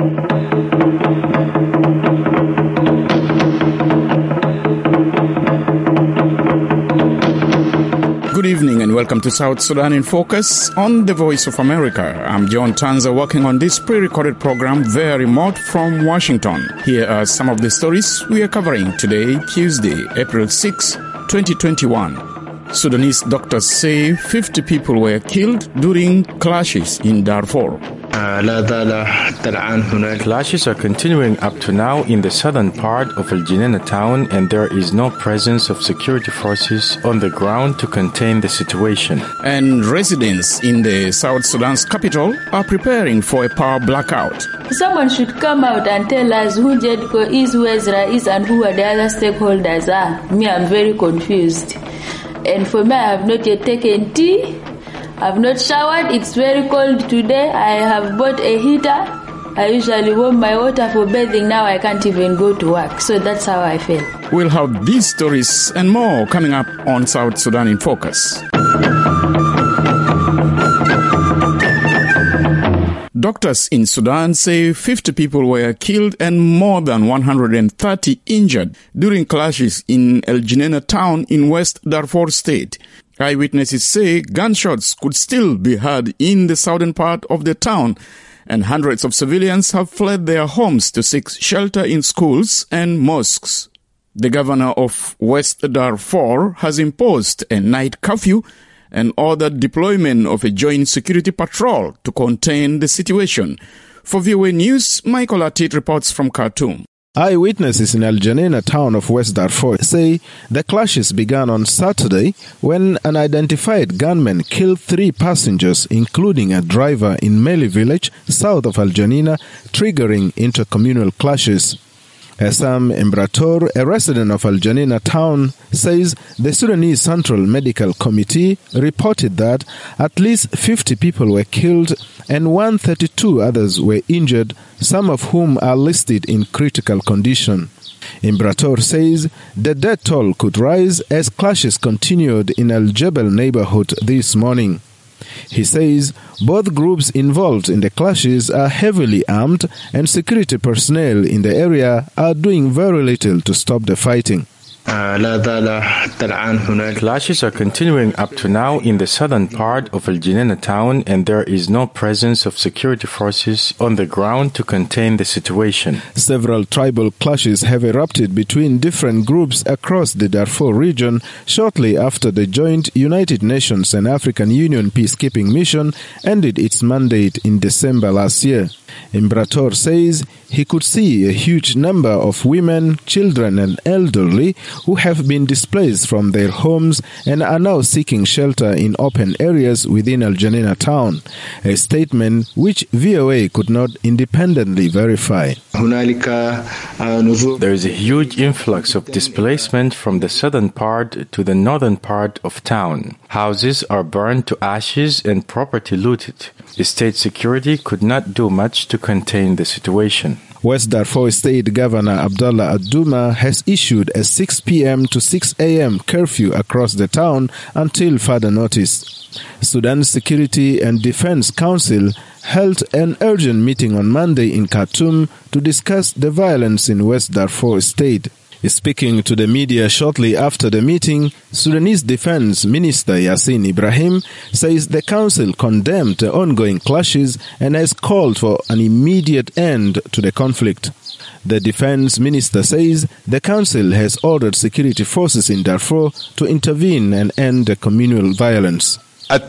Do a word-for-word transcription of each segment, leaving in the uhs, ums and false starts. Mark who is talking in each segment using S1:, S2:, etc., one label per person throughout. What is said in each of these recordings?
S1: Good evening and welcome to South Sudan in Focus on the Voice of America. I'm John Tanza working on this pre-recorded program very remote from Washington. Here are some of the stories we are covering today, Tuesday, April sixth, twenty twenty-one. Sudanese doctors say fifty people were killed during clashes in Darfur.
S2: Clashes are continuing up to now in the southern part of Al Geneina town, and there is no presence of security forces on the ground to contain the situation.
S1: And residents in the South Sudan's capital are preparing for a power blackout.
S3: Someone should come out and tell us who JEDCO is, who Ezra is, and who are the other stakeholders are. Me, I'm very confused. And for me, I have not yet taken tea. I've not showered. It's very cold today. I have bought a heater. I usually warm my water for bathing. Now I can't even go to work. So that's how I feel.
S1: We'll have these stories and more coming up on South Sudan in Focus. Doctors in Sudan say fifty people were killed and more than one hundred thirty injured during clashes in El Geneina town in West Darfur state. Eyewitnesses say gunshots could still be heard in the southern part of the town, and hundreds of civilians have fled their homes to seek shelter in schools and mosques. The governor of West Darfur has imposed a night curfew and ordered deployment of a joint security patrol to contain the situation. For V O A News, Michael Atit reports from Khartoum.
S4: Eyewitnesses in Al Geneina town of West Darfur say the clashes began on Saturday when an unidentified gunman killed three passengers, including a driver in Meli village south of Al Geneina, triggering intercommunal clashes. Essam Embrator, a resident of Al Geneina town, says the Sudanese Central Medical Committee reported that at least fifty people were killed and one hundred thirty-two others were injured, some of whom are listed in critical condition. Embrator says the death toll could rise as clashes continued in Al Jebel neighborhood this morning. He says both groups involved in the clashes are heavily armed and security personnel in the area are doing very little to stop the fighting.
S2: Clashes are continuing up to now in the southern part of Al Geneina town, and there is no presence of security forces on the ground to contain the situation.
S4: Several tribal clashes have erupted between different groups across the Darfur region shortly after the joint United Nations and African Union peacekeeping mission ended its mandate in December last year. Embrator says he could see a huge number of women, children and elderly who have been displaced from their homes and are now seeking shelter in open areas within Al Geneina town, a statement which V O A could not independently verify.
S2: There is a huge influx of displacement from the southern part to the northern part of town. Houses are burned to ashes and property looted. The state security could not do much to contain the situation.
S4: West Darfur State Governor Abdallah Adouma has issued a six p.m. to six a.m. curfew across the town until further notice. Sudan's Security and Defense Council held an urgent meeting on Monday in Khartoum to discuss the violence in West Darfur State. Speaking to the media shortly after the meeting, Sudanese Defense Minister Yassin Ibrahim says the council condemned the ongoing clashes and has called for an immediate end to the conflict. The defense minister says the council has ordered security forces in Darfur to intervene and end the communal violence.
S2: Support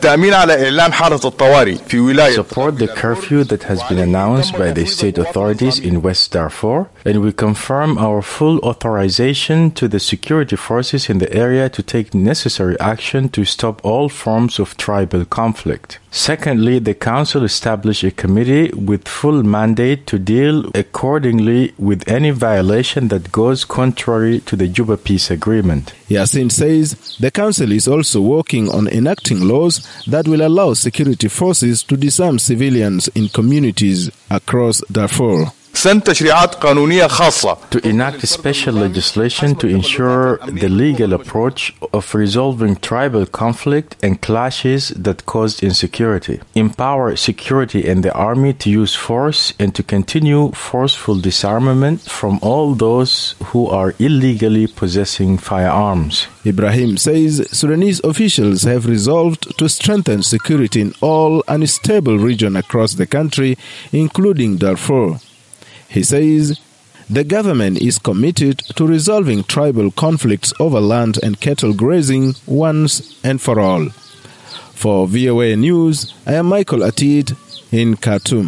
S2: the curfew that has been announced by the state authorities in West Darfur, and we confirm our full authorization to the security forces in the area to take necessary action to stop all forms of tribal conflict. Secondly, the Council established a committee with full mandate to deal accordingly with any violation that goes contrary to the Juba Peace Agreement.
S4: Yassin says the Council is also working on enacting laws that will allow security forces to disarm civilians in communities across Darfur.
S5: لإحسان تشريعات قانونية خاصة.
S2: To enact special legislation to ensure the legal approach of resolving tribal conflict and clashes that caused insecurity. Empower security and the army to use force and to continue forceful disarmament from all those who are illegally possessing firearms.
S4: Ibrahim says Sudanese officials have resolved to strengthen security in all unstable regions across the country, including Darfur. He says the government is committed to resolving tribal conflicts over land and cattle grazing once and for all. For V O A News, I am Michael Atid in Khartoum.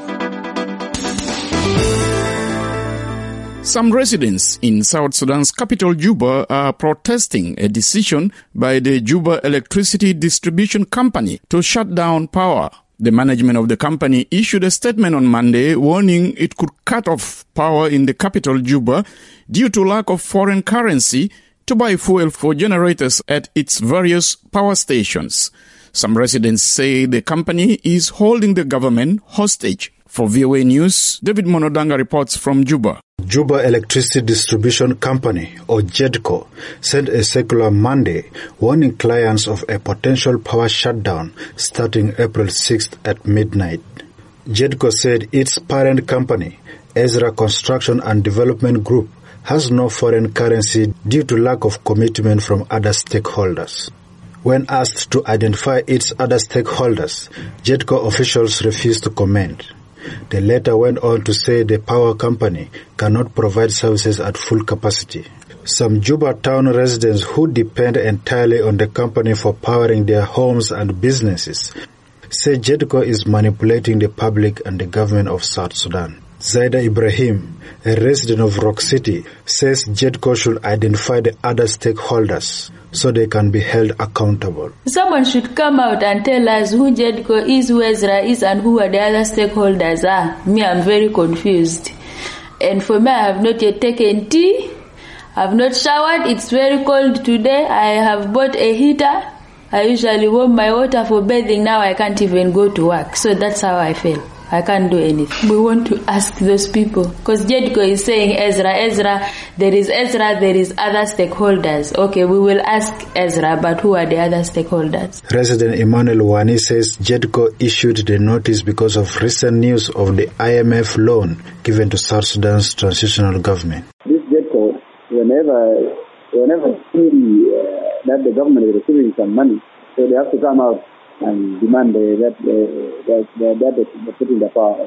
S1: Some residents in South Sudan's capital, Juba, are protesting a decision by the Juba Electricity Distribution Company to shut down power. The management of the company issued a statement on Monday warning it could cut off power in the capital, Juba, due to lack of foreign currency to buy fuel for generators at its various power stations. Some residents say the company is holding the government hostage. For V O A News, David Monodanga reports from Juba.
S6: Juba Electricity Distribution Company, or JEDCO, sent a circular Monday warning clients of a potential power shutdown starting April sixth at midnight. JEDCO said its parent company, Ezra Construction and Development Group, has no foreign currency due to lack of commitment from other stakeholders. When asked to identify its other stakeholders, JEDCO officials refused to comment. The letter went on to say the power company cannot provide services at full capacity. Some Juba town residents who depend entirely on the company for powering their homes and businesses say JEDCO is manipulating the public and the government of South Sudan. Zaida Ibrahim, a resident of Rock City, says JEDCO should identify the other stakeholders so they can be held accountable.
S3: Someone should come out and tell us who JEDCO is, who Ezra is, and who are the other stakeholders are. Me, I'm very confused. And for me, I have not yet taken tea. I have not showered. It's very cold today. I have bought a heater. I usually warm my water for bathing. Now I can't even go to work. So that's how I feel. I can't do anything. We want to ask those people. Because JEDCO is saying Ezra, Ezra, there is Ezra, there is other stakeholders. Okay, we will ask Ezra, but who are the other stakeholders?
S6: Resident Emmanuel Wani says JEDCO issued the notice because of recent news of the I M F loan given to South Sudan's transitional government.
S7: This JEDCO, whenever, whenever see uh, that the government is receiving some money, so they have to come out and demand uh, that, uh, that, that, that they put in the power.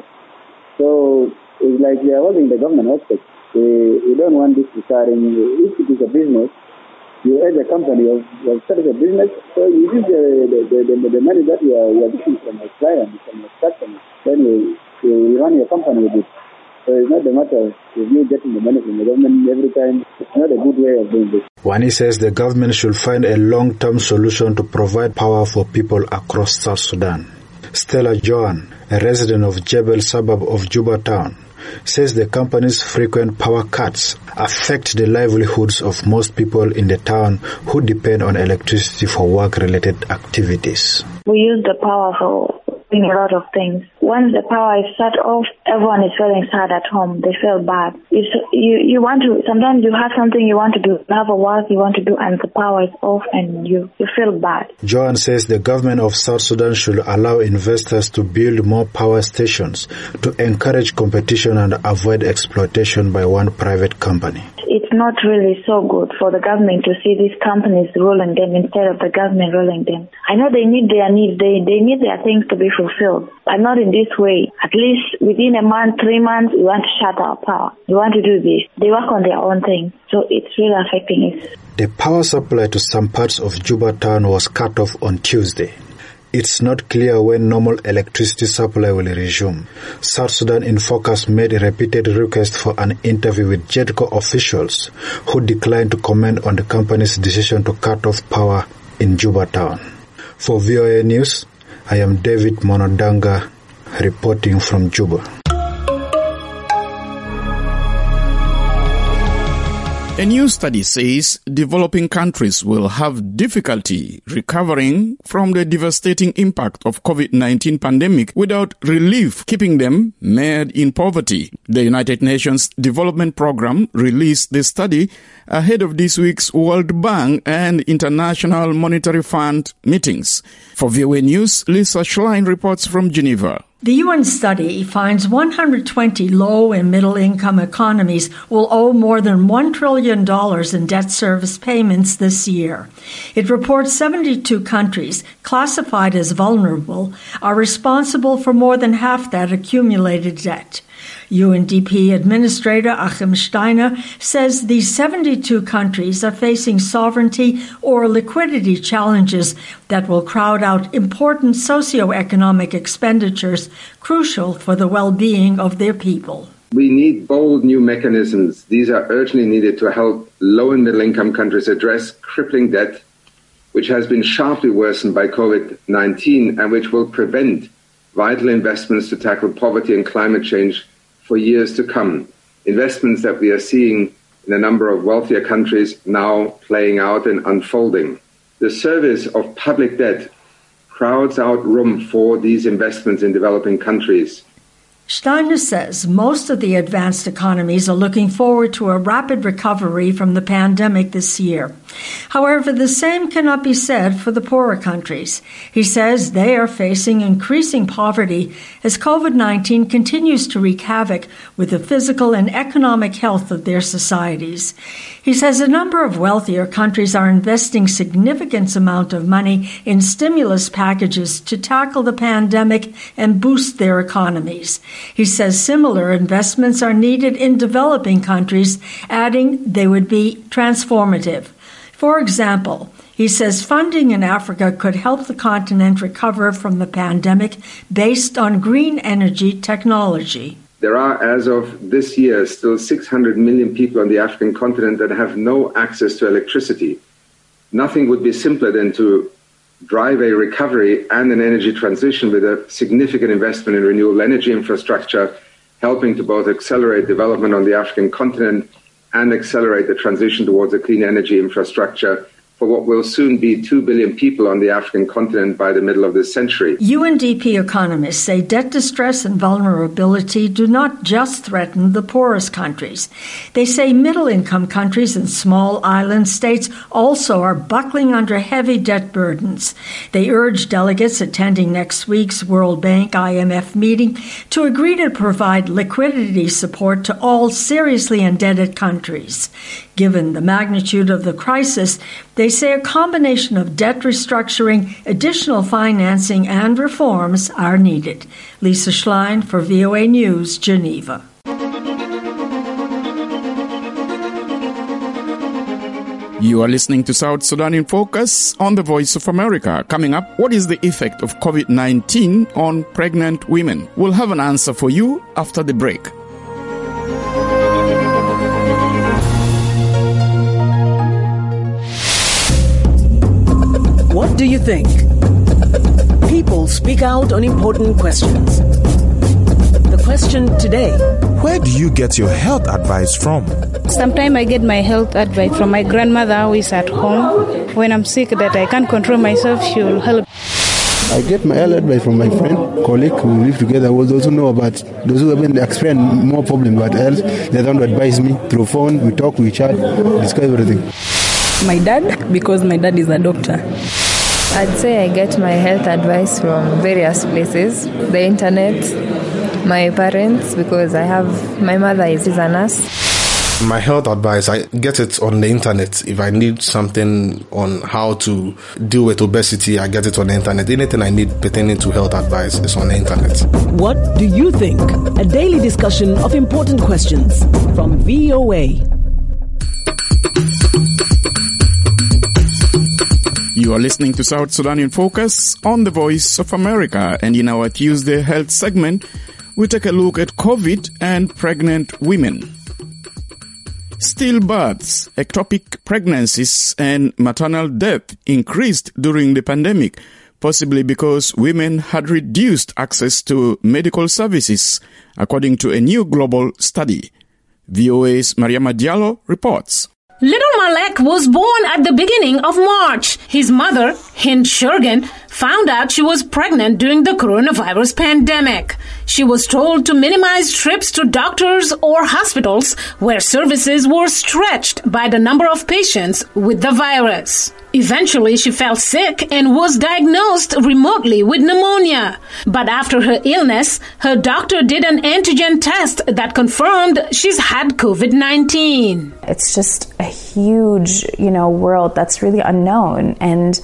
S7: So it's like we are holding the government hostage. We, we don't want this starting. If it is a business, you as a company, you have started a business, so you use the, the, the, the money that you are, you are getting from your clients, from your customers, then you, you run your company with it. So it's not a matter of you getting the money from the government every time. It's not a good way of doing this.
S6: Wani says the government should find a long-term solution to provide power for people across South Sudan. Stella Joan, a resident of Jebel suburb of Juba town, says the company's frequent power cuts affect the livelihoods of most people in the town who depend on electricity for work-related activities.
S8: We use the power for doing a lot of things. Once the power is shut off, everyone is feeling sad at home. They feel bad. It's, you, you want to, sometimes you have something you want to do, you have a work you want to do, and the power is off and you, you feel bad.
S6: Joan says the government of South Sudan should allow investors to build more power stations to encourage competition and avoid exploitation by one private company.
S8: It's not really so good for the government to see these companies ruling them instead of the government ruling them. I know they need their needs, they, they need their things to be fulfilled, but not in this way. At least within a month, three months, we want to shut our power. We want to do this. They work on their own thing, so it's really affecting us.
S6: The power supply to some parts of Juba town was cut off on Tuesday. It's not clear when normal electricity supply will resume. South Sudan in Focus made a repeated request for an interview with JEDCO officials who declined to comment on the company's decision to cut off power in Juba town. For V O A News, I am David Monodanga reporting from Juba.
S1: A new study says developing countries will have difficulty recovering from the devastating impact of COVID nineteen pandemic without relief, keeping them mired in poverty. The United Nations Development Programme released the study ahead of this week's World Bank and International Monetary Fund meetings. For V O A News, Lisa Schlein reports from Geneva.
S9: The U N study finds one hundred twenty low- and middle-income economies will owe more than one trillion dollars in debt service payments this year. It reports seventy-two countries, classified as vulnerable, are responsible for more than half that accumulated debt. U N D P Administrator Achim Steiner says these seventy-two countries are facing sovereignty or liquidity challenges that will crowd out important socioeconomic expenditures crucial for the well-being of their people.
S10: We need bold new mechanisms. These are urgently needed to help low and middle-income countries address crippling debt, which has been sharply worsened by COVID nineteen and which will prevent vital investments to tackle poverty and climate change for years to come. Investments that we are seeing in a number of wealthier countries now playing out and unfolding. The service of public debt crowds out room for these investments in developing countries.
S9: Steiner says most of the advanced economies are looking forward to a rapid recovery from the pandemic this year. However, the same cannot be said for the poorer countries. He says they are facing increasing poverty as COVID nineteen continues to wreak havoc with the physical and economic health of their societies. He says a number of wealthier countries are investing significant amount of money in stimulus packages to tackle the pandemic and boost their economies. He says similar investments are needed in developing countries, adding they would be transformative. For example, he says funding in Africa could help the continent recover from the pandemic based on green energy technology.
S10: There are, as of this year, still six hundred million people on the African continent that have no access to electricity. Nothing would be simpler than to drive a recovery and an energy transition with a significant investment in renewable energy infrastructure, helping to both accelerate development on the African continent and accelerate the transition towards a clean energy infrastructure for what will soon be two billion people on the African continent by the middle of this century.
S9: U N D P economists say debt distress and vulnerability do not just threaten the poorest countries. They say middle-income countries and small island states also are buckling under heavy debt burdens. They urge delegates attending next week's World Bank I M F meeting to agree to provide liquidity support to all seriously indebted countries. Given the magnitude of the crisis, they say a combination of debt restructuring, additional financing, and reforms are needed. Lisa Schlein for V O A News, Geneva.
S1: You are listening to South Sudan in Focus on the Voice of America. Coming up, what is the effect of COVID nineteen on pregnant women? We'll have an answer for you after the break.
S11: What do you think? People speak out on important questions. The question today:
S12: where do you get your health advice from?
S13: Sometimes I get my health advice from my grandmother who is at home. When I'm sick that I can't control myself, she will help.
S14: I get my health advice from my friend, colleague who live together, who also know about those who have been experienced more problems about health. They don't advise me through phone. We talk, we chat, discuss everything.
S15: My dad, because my dad is a doctor.
S16: I'd say I get my health advice from various places, the internet, my parents, because I have, my mother is, is a nurse.
S17: My health advice, I get it on the internet. If I need something on how to deal with obesity, I get it on the internet. Anything I need pertaining to health advice is on the internet.
S11: What do you think? A daily discussion of important questions from V O A.
S1: You are listening to South Sudan in Focus on the Voice of America, and in our Tuesday Health segment, we take a look at COVID and pregnant women. Stillbirths, ectopic pregnancies, and maternal death increased during the pandemic, possibly because women had reduced access to medical services, according to a new global study. V O A's Mariama Diallo reports.
S18: Little Malek was born at the beginning of March. His mother, Hind Shergan, found out she was pregnant during the coronavirus pandemic. She was told to minimize trips to doctors or hospitals where services were stretched by the number of patients with the virus. Eventually, she fell sick and was diagnosed remotely with pneumonia. But after her illness, her doctor did an antigen test that confirmed she's had covid nineteen.
S19: It's just a huge, you know, world that's really unknown, and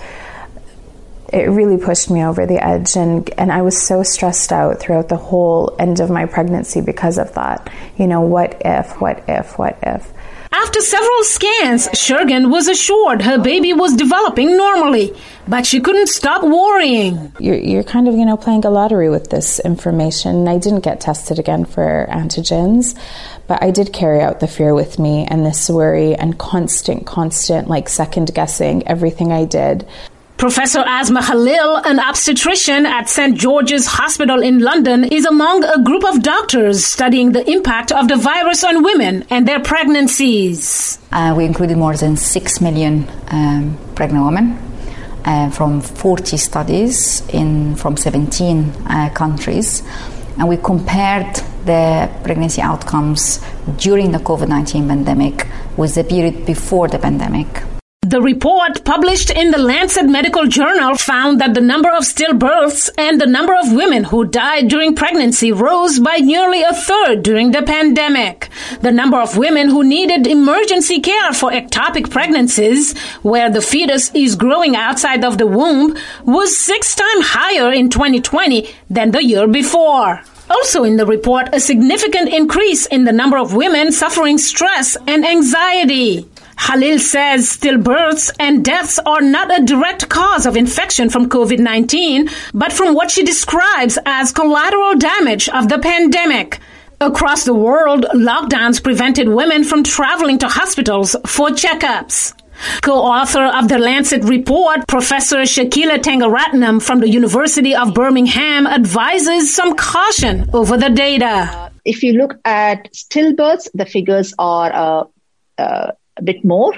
S19: it really pushed me over the edge, and, and I was so stressed out throughout the whole end of my pregnancy because of that. You know, what if, what if, what if?
S18: After several scans, Shergan was assured her baby was developing normally, but she couldn't stop worrying.
S19: You're, you're kind of, you know, playing a lottery with this information. I didn't get tested again for antigens, but I did carry out the fear with me and this worry and constant, constant, like second guessing everything I did.
S18: Professor Asma Khalil, an obstetrician at Saint George's Hospital in London, is among a group of doctors studying the impact of the virus on women and their pregnancies.
S20: Uh, we included more than six million um, pregnant women uh, from forty studies in from seventeen uh, countries. And we compared the pregnancy outcomes during the covid nineteen pandemic with the period before the pandemic.
S18: The report published in the Lancet Medical Journal found that the number of stillbirths and the number of women who died during pregnancy rose by nearly a third during the pandemic. The number of women who needed emergency care for ectopic pregnancies, where the fetus is growing outside of the womb, was six times higher in twenty twenty than the year before. Also in the report, a significant increase in the number of women suffering stress and anxiety. Khalil says stillbirths and deaths are not a direct cause of infection from covid nineteen, but from what she describes as collateral damage of the pandemic. Across the world, lockdowns prevented women from traveling to hospitals for checkups. Co-author of the Lancet report, Professor Shakila Tangaratnam from the University of Birmingham advises some caution over the data.
S21: If you look at stillbirths, the figures are uh, uh, a bit more.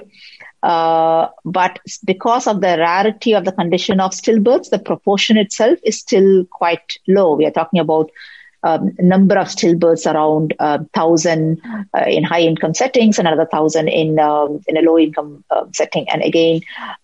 S21: Uh, but because of the rarity of the condition of stillbirths, the proportion itself is still quite low. We are talking about um, number of stillbirths around uh, one thousand uh, in high-income settings, another one thousand in, um, in a low-income uh, setting. And again,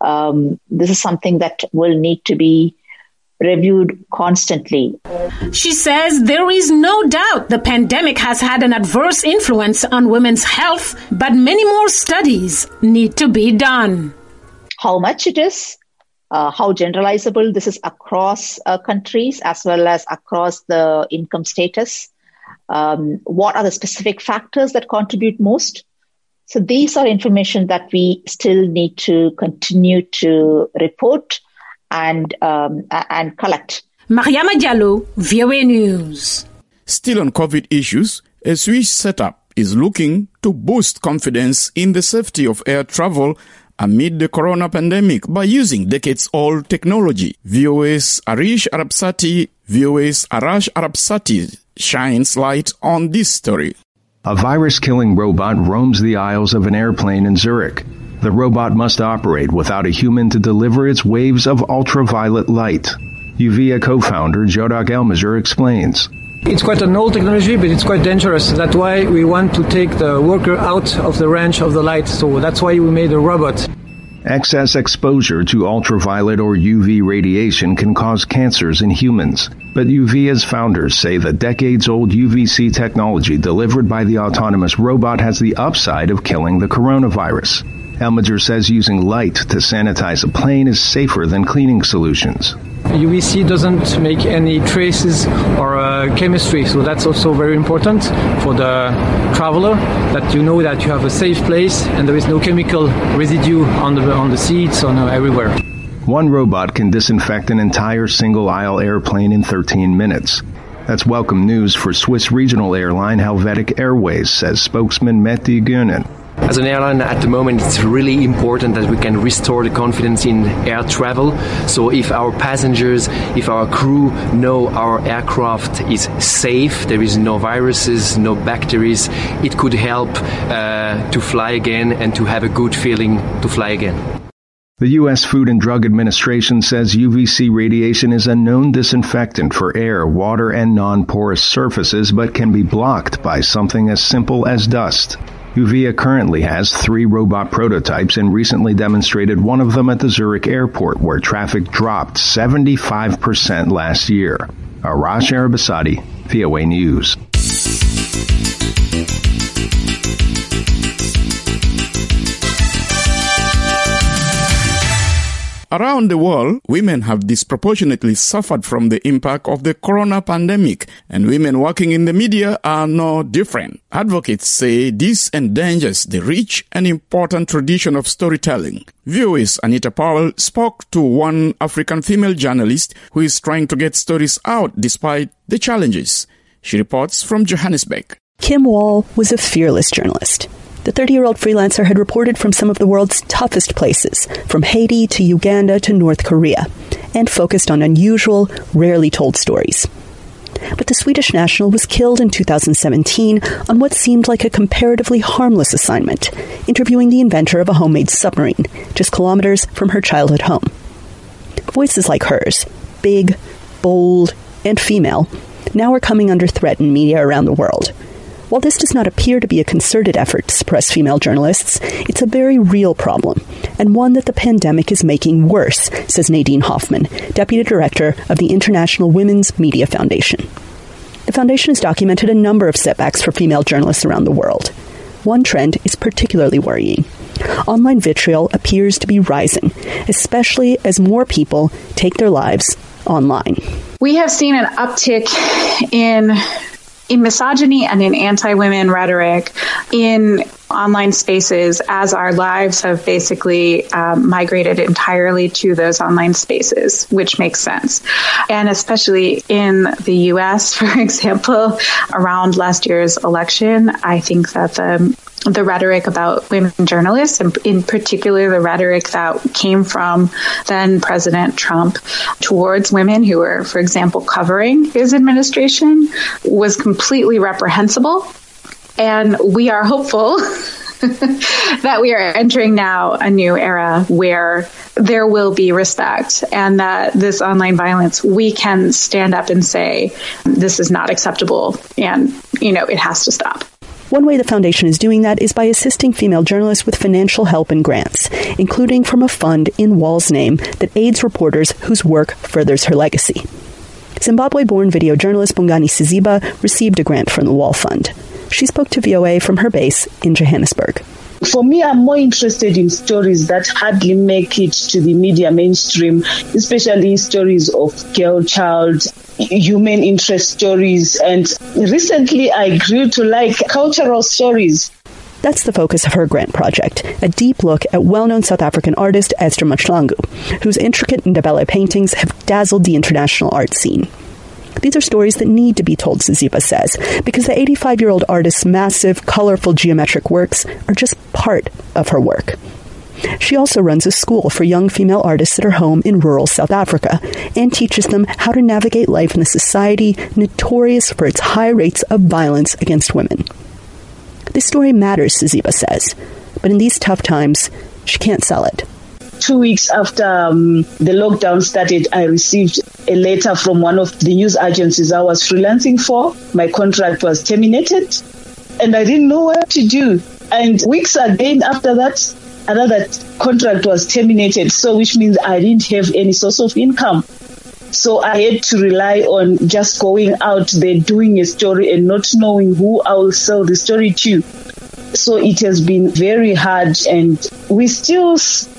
S21: um, this is something that will need to be reviewed constantly.
S18: She says there is no doubt the pandemic has had an adverse influence on women's health, but many more studies need to be done.
S21: How much it is, uh, how generalizable this is across uh, countries as well as across the income status, um, what are the specific factors that contribute most? So these are information that we still need to continue to report and um, and collect.
S18: Mariama Diallo, V O A News.
S1: Still on COVID issues, a Swiss setup is looking to boost confidence in the safety of air travel amid the corona pandemic by using decades-old technology. V O A's Arish Arabsati, V O A's Arash Arabsati shines light on this story.
S22: A virus-killing robot roams the aisles of an airplane in Zurich. The robot must operate without a human to deliver its waves of ultraviolet light. Uvea co-founder Jodak Elmazer explains.
S23: It's quite an old technology, but it's quite dangerous. That's why we want to take the worker out of the range of the light. So that's why we made a robot.
S22: Excess exposure to ultraviolet or U V radiation can cause cancers in humans. But Uvea's founders say the decades-old U V C technology delivered by the autonomous robot has the upside of killing the coronavirus. Elmazer says using light to sanitize a plane is safer than cleaning solutions.
S23: U V C doesn't make any traces or uh, chemistry, so that's also very important for the traveler, that you know that you have a safe place and there is no chemical residue on the on the seats or no, everywhere.
S22: One robot can disinfect an entire single-aisle airplane in thirteen minutes. That's welcome news for Swiss regional airline Helvetic Airways, says spokesman Mehdi Gönen.
S2: As an airline at the moment, it's really important that we can restore the confidence in air travel. So if our passengers, if our crew know our aircraft is safe, there is no viruses, no bacteria, it could help uh, to fly again and to have a good feeling to fly again.
S22: The U S Food and Drug Administration says U V C radiation is a known disinfectant for air, water, and non-porous surfaces, but can be blocked by something as simple as dust. Uvea currently has three robot prototypes and recently demonstrated one of them at the Zurich airport, where traffic dropped seventy-five percent last year. Arash Arabasadi, V O A News.
S1: Around the world, women have disproportionately suffered from the impact of the corona pandemic, and women working in the media are no different. Advocates say this endangers the rich and important tradition of storytelling. V O A's Anita Powell spoke to one African female journalist who is trying to get stories out despite the challenges. She reports from Johannesburg.
S4: Kim Wall was a fearless journalist. The thirty-year-old freelancer had reported from some of the world's toughest places, from Haiti to Uganda to North Korea, and focused on unusual, rarely told stories. But the Swedish national was killed in two thousand seventeen on what seemed like a comparatively harmless assignment, interviewing the inventor of a homemade submarine, just kilometers from her childhood home. Voices like hers, big, bold, and female, now are coming under threat in media around the world. While this does not appear to be a concerted effort to suppress female journalists, it's a very real problem, and one that the pandemic is making worse, says Nadine Hoffman, Deputy Director of the International Women's Media Foundation. The foundation has documented a number of setbacks for female journalists around the world. One trend is particularly worrying. Online vitriol appears to be rising, especially as more people take their lives online.
S5: We have seen an uptick in in misogyny and in anti-women rhetoric in online spaces as our lives have basically um, migrated entirely to those online spaces, which makes sense. And especially in the U S, for example, around last year's election, I think that the the rhetoric about women journalists, and in particular the rhetoric that came from then President Trump towards women who were, for example, covering his administration, was completely reprehensible. And we are hopeful that we are entering now a new era where there will be respect, and that this online violence, we can stand up and say, this is not acceptable, and, you know, it has to stop.
S4: One way the foundation is doing that is by assisting female journalists with financial help and grants, including from a fund in Wall's name that aids reporters whose work furthers her legacy. Zimbabwe-born video journalist Bongani Siziba received a grant from the Wall Fund. She spoke to V O A from her base in Johannesburg.
S24: For me, I'm more interested in stories that hardly make it to the media mainstream, especially stories of girl child, human interest stories. And recently I grew to like cultural stories.
S4: That's the focus of her grant project, a deep look at well-known South African artist Esther Mahlangu, whose intricate Ndebele paintings have dazzled the international art scene. These are stories that need to be told, Siziba says, because the eighty-five-year-old artist's massive, colorful geometric works are just part of her work. She also runs a school for young female artists at her home in rural South Africa and teaches them how to navigate life in a society notorious for its high rates of violence against women. This story matters, Siziba says, but in these tough times, she can't sell it.
S24: Two weeks after um, the lockdown started, I received a letter from one of the news agencies I was freelancing for. My contract was terminated, and I didn't know what to do. And weeks again after that, another contract was terminated, so which means I didn't have any source of income. So I had to rely on just going out there, doing a story and not knowing who I will sell the story to. So it has been very hard, and we still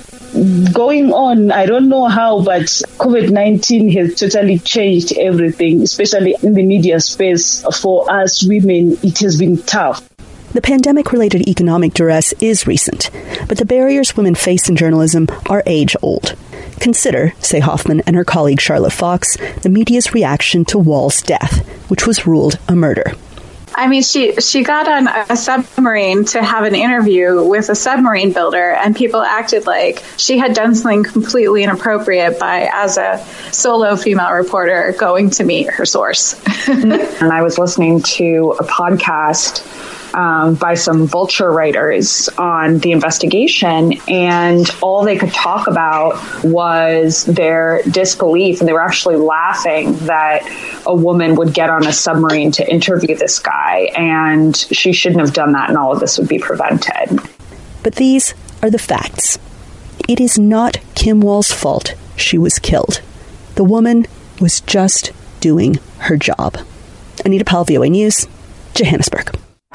S24: going on. I don't know how, but COVID nineteen has totally changed everything, especially in the media space. For us women, it has been tough.
S4: The pandemic-related economic duress is recent, but the barriers women face in journalism are age-old. Consider, say Hoffman and her colleague Charlotte Fox, the media's reaction to Wall's death, which was ruled a murder.
S5: I mean, she she got on a submarine to have an interview with a submarine builder, and people acted like she had done something completely inappropriate by, as a solo female reporter, going to meet her source.
S3: And I was listening to a podcast Um, by some Vulture writers on the investigation, and all they could talk about was their disbelief, and they were actually laughing that a woman would get on a submarine to interview this guy, and she shouldn't have done that, and all of this would be prevented.
S4: But these are the facts. It is not Kim Wall's fault she was killed. The woman was just doing her job. Anita Powell, V O A News, Johannesburg.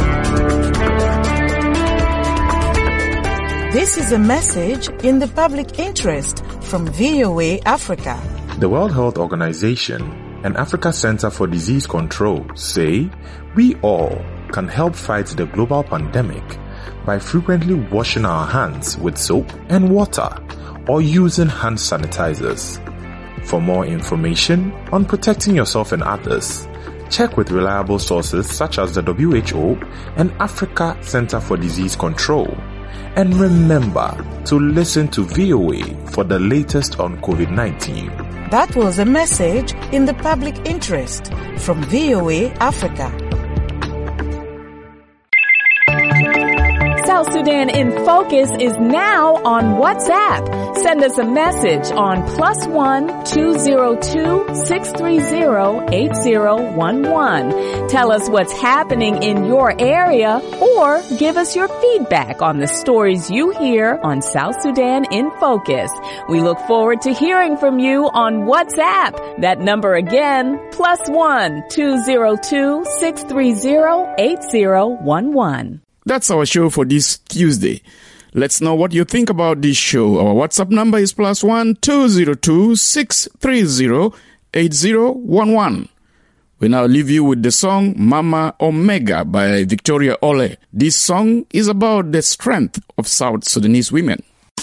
S6: This is a message in the public interest from V O A Africa.
S12: The World Health Organization and Africa Center for Disease Control say we all can help fight the global pandemic by frequently washing our hands with soap and water or using hand sanitizers. For more information on protecting yourself and others, check with reliable sources such as the W H O and Africa Center for Disease Control. And remember to listen to V O A for the latest on COVID nineteen.
S6: That was a message in the public interest from V O A Africa.
S7: South Sudan in Focus is now on WhatsApp. Send us a message on plus one two zero two six three zero eight zero one one. Tell us what's happening in your area or give us your feedback on the stories you hear on South Sudan in Focus. We look forward to hearing from you on WhatsApp. That number again, plus one two zero two six three zero eight zero one one.
S1: That's our show for this Tuesday. Let's know what you think about this show. Our WhatsApp number is plus one two zero two six three zero eight zero one one. We now leave you with the song Mama Omega by Victoria Ole. This song is about the strength of South Sudanese women.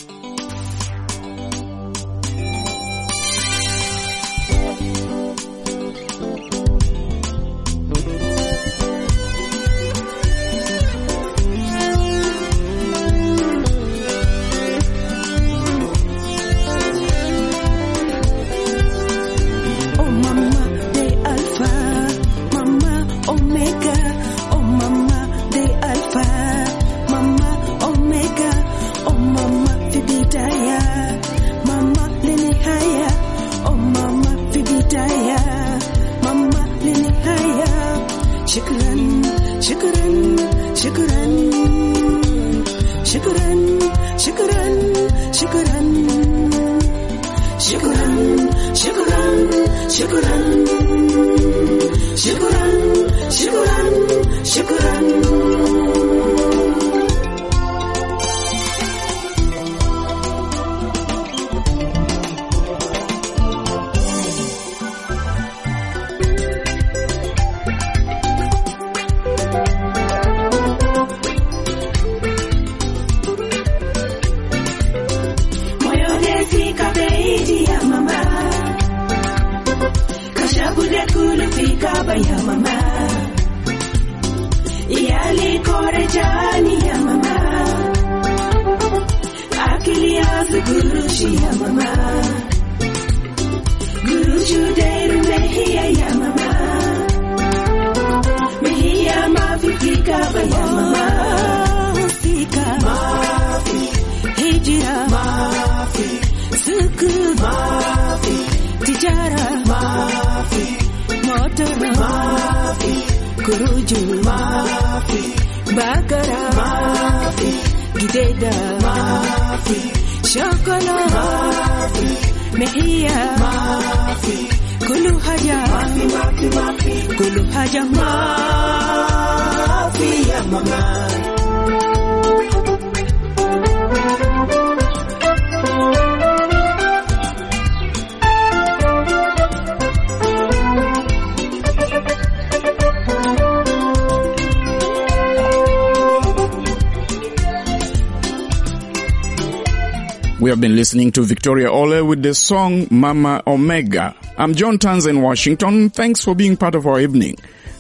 S1: We have been listening to Victoria Ole with the song Mama Omega. I'm John Tanz in Washington. Thanks for being part of our evening.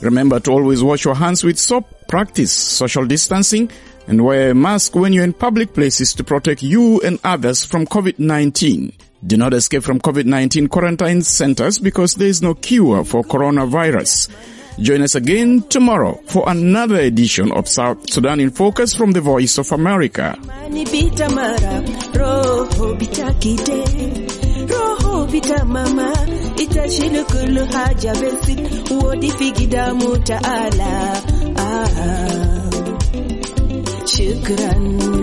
S1: Remember to always wash your hands with soap, practice social distancing, and wear a mask when you're in public places to protect you and others from COVID nineteen. Do not escape from COVID nineteen quarantine centers because there is no cure for coronavirus. Join us again tomorrow for another edition of South Sudan in Focus from the Voice of America.
S8: Shukran.